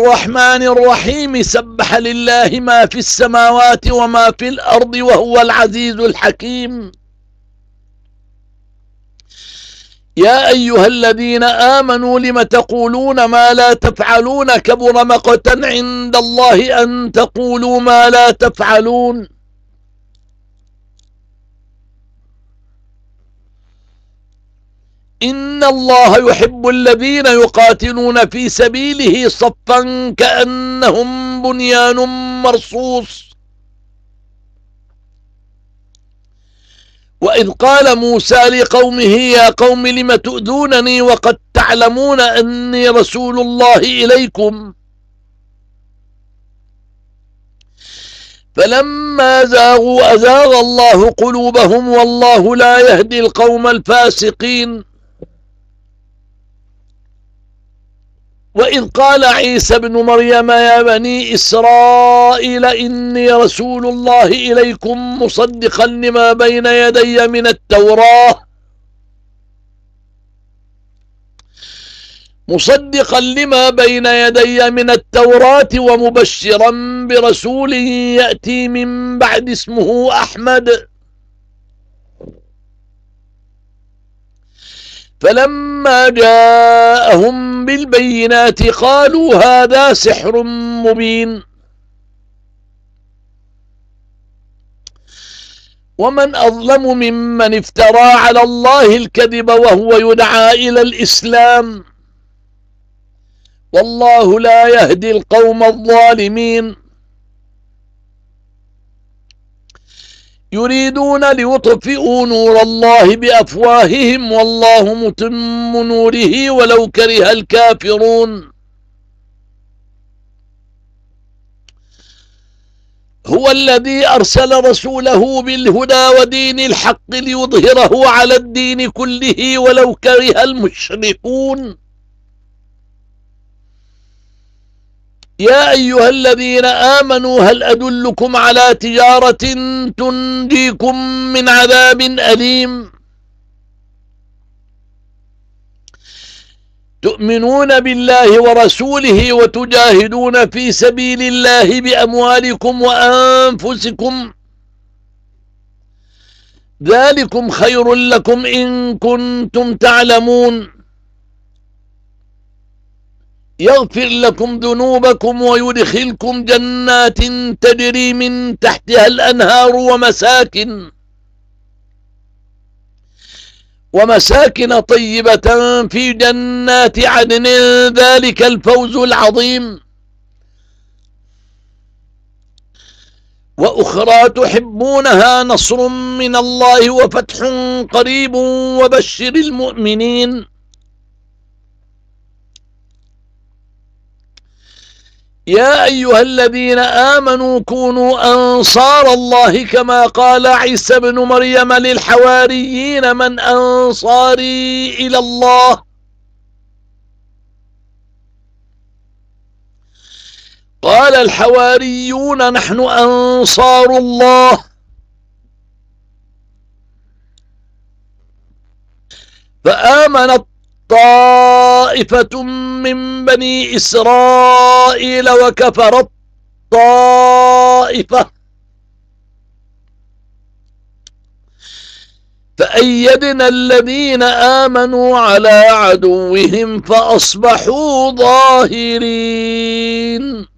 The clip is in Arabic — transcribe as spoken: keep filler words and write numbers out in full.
الرحمن الرحيم. سبح لله ما في السماوات وما في الأرض وهو العزيز الحكيم. يا أيها الذين آمنوا لم تقولون ما لا تفعلون كبر مقتا عند الله أن تقولوا ما لا تفعلون. إن الله يحب الذين يقاتلون في سبيله صفا كأنهم بنيان مرصوص. وإذ قال موسى لقومه يا قوم لم تؤذونني وقد تعلمون أني رسول الله إليكم فلما زاغوا أزاغ الله قلوبهم والله لا يهدي القوم الفاسقين. وإذ قال عيسى ابن مريم يا بني إسرائيل إني رسول الله إليكم مصدقا لما بين يدي من التوراة مصدقا لما بين يدي من التوراة ومبشرا برسول يأتي من بعد اسمه أحمد. فلما جاءهم بالبينات قالوا هذا سحر مبين. ومن أظلم ممن افترى على الله الكذب وهو يدعى إلى الإسلام والله لا يهدي القوم الظالمين. يريدون ليطفئوا نور الله بأفواههم والله متم نوره ولو كره الكافرون. هو الذي أرسل رسوله بالهدى ودين الحق ليظهره على الدين كله ولو كره المشركون. يا أيها الذين آمنوا هل أدلكم على تجارة تنجيكم من عذاب أليم تؤمنون بالله ورسوله وتجاهدون في سبيل الله بأموالكم وأنفسكم ذلكم خير لكم إن كنتم تعلمون. يغفر لكم ذنوبكم ويدخلكم جنات تجري من تحتها الأنهار ومساكن ومساكن طيبة في جنات عدن ذلك الفوز العظيم. وأخرى تحبونها نصر من الله وفتح قريب وبشر المؤمنين. يا أيها الذين آمنوا كونوا أنصار الله كما قال عيسى ابن مريم للحواريين من أنصاري إلى الله قال الحواريون نحن أنصار الله فآمنت طائفة من بني إسرائيل وكفرت طائفة فأيدنا الذين آمنوا على عدوهم فأصبحوا ظاهرين.